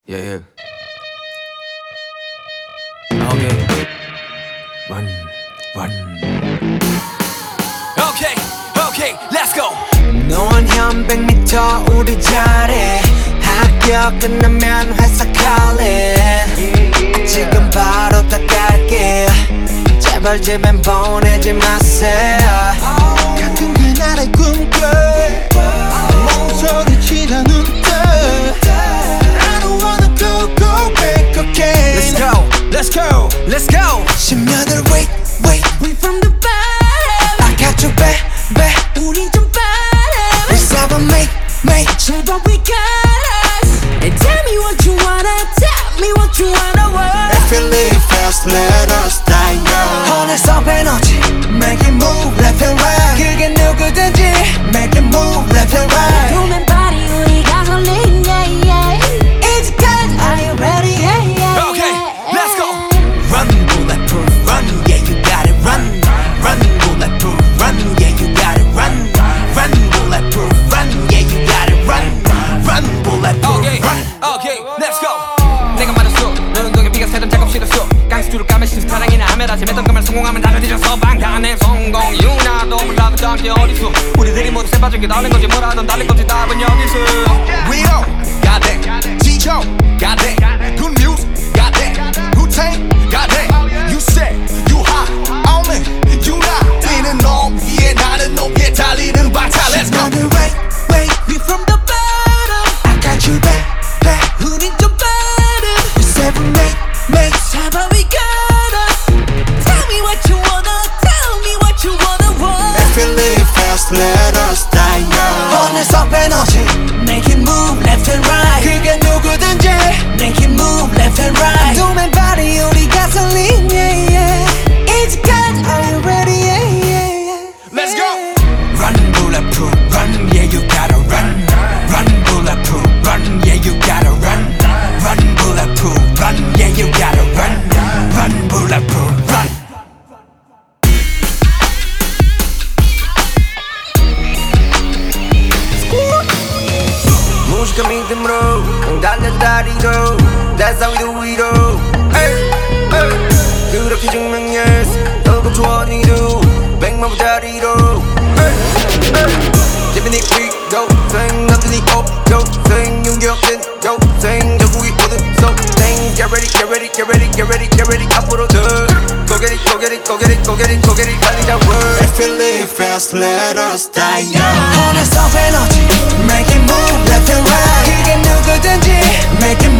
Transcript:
Yeah, yeah. Okay. Run, run. Okay, okay, let's go. 넌 현 100m 우리 잘해. 학교 끝나면 회사 갈래. 지금 바로 다 갈게. 제발 집엔 보내지 마세요. 같은 그날의 꿈꿔 멍소리치다 눈떠 I don't wanna go back again. Let's go, let's go, let's go. 10년을 wait We from the bottom. I got you back 우린 좀 빠름. We seven make 제발 we got us. And tell me what you wanna. Tell me what you wanna want. If you live fast let us die young. 어느새 에너지 Make it move left and right. 그게 누구든지 Make it move left and right. 보면 party 우리 가솔린 yeah yeah. 이제까지 are you ready yeah yeah. Okay, let's go. Run, bulletproof, run, yeah, you got it, run. Run, bulletproof, run, yeah, you got it, run. Run, bulletproof, run, yeah, you got it, run. Run, bulletproof, Okay, run. okay, let's go. 내가 말했어 너는 동에 비가 새던 작업실에 써 깡스투를 까면 신사랑이나 하메라 재밌던 것만 성공하면 다들 뒤져서 방탄의 성공 유나도 몰라도 함께 어디서 우리들이 모두 새빠지게 달린 건지 뭐라든 달린 건지 답은 여기서 We don't got that G-Joe got that Good news got that Wu-Tang got that You said you hot on me You not 뛰는 놈 위에 나는 높게 달리는 바타 Let's go. 10년을 wait We from the bottom. I got you back 우린 좀 빠름. We seven make 제발 we got us. Tell me what you wanna. Tell me what you wanna want. If you live fast let us die young. 어느새 에너지 Make it move left and right. 그게 누구든지 Make it move left and right. 도맨 party 우리 가솔린 yeah yeah. 이제까지 are you ready yeah yeah. Let's go. Run bulletproof run yeah you gotta run. Run bulletproof run yeah you gotta run. Run bulletproof run yeah you gotta run. Run bulletproof run. 무식한 믿음으로 달려 다리로 That's how we do it all. Hey, hey. 그렇게 증명했어 너도 좋아 니도 100만불짜리로 Hey, hey. 재민이 quick 생 남들이 생 윤격된 생 전국이 모든 생 Get ready get ready get ready get ready get ready 앞으로 Go get it go get it go get it go get it go get it 달리자 word. If you live fast let us die young. 어느새 에너지 Make it move left and right. 그게 누구든지 Make it